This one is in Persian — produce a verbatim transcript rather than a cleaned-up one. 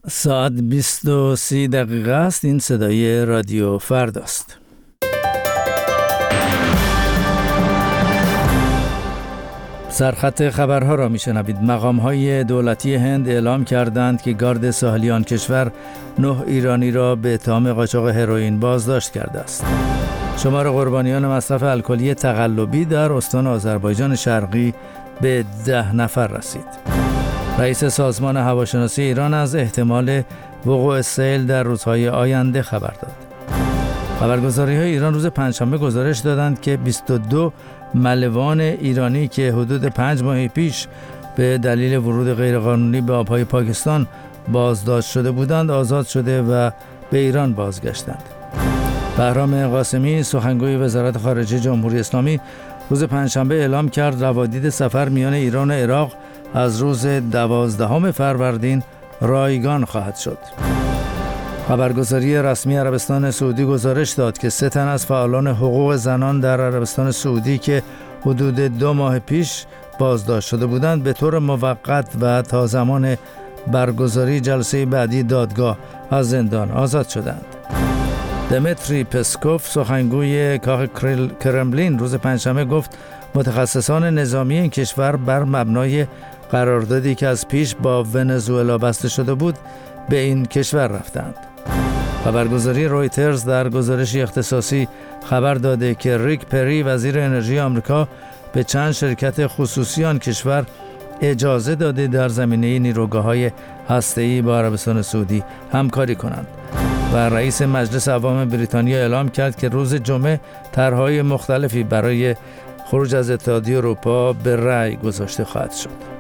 ساعت بیست و سی دقیقه است. این صدای رادیو فرداست. سرخط خبرها را میشنوید. مقام‌های دولتی هند اعلام کردند که گارد ساحلی آن کشور نه ایرانی را به اتهام قاچاق هروئین بازداشت کرده است. شمار قربانیان مصرف الکلی تقلبی در استان آذربایجان شرقی به ده نفر رسید. رئیس سازمان هواشناسی ایران از احتمال وقوع سیل در روزهای آینده خبر داد. خبرگزاری‌های ایران روز پنجشنبه گزارش دادند که بیست و دو ملوان ایرانی که حدود پنج ماه پیش به دلیل ورود غیرقانونی به آبهای پاکستان بازداشت شده بودند آزاد شده و به ایران بازگشتند. بهرام قاسمی سخنگوی وزارت خارجه جمهوری اسلامی روز پنجشنبه اعلام کرد روادید سفر میان ایران و عراق از روز دوازدهم فروردین رایگان خواهد شد. خبرگزاری رسمی عربستان سعودی گزارش داد که سه تن از فعالان حقوق زنان در عربستان سعودی که حدود دو ماه پیش بازداشت شده بودند به طور موقت و تا زمان برگزاری جلسه بعدی دادگاه از زندان آزاد شدند. دمیتری پسکوف سخنگوی کاخ کرملین روز پنجشنبه گفت متخصصان نظامی این کشور بر مبنای قراردادی که از پیش با ونزوئلا بسته شده بود به این کشور رفتند. خبرگزاری رویترز در گزارشی اختصاصی خبر داده که ریک پری وزیر انرژی آمریکا به چند شرکت خصوصی آن کشور اجازه داده در زمینه نیروگاه‌های هسته‌ای با عربستان سعودی همکاری کنند و رئیس مجلس عوام بریتانیا اعلام کرد که روز جمعه طرح‌های مختلفی برای خروج از اتحادیه اروپا به رأی گذاشته خواهد شد.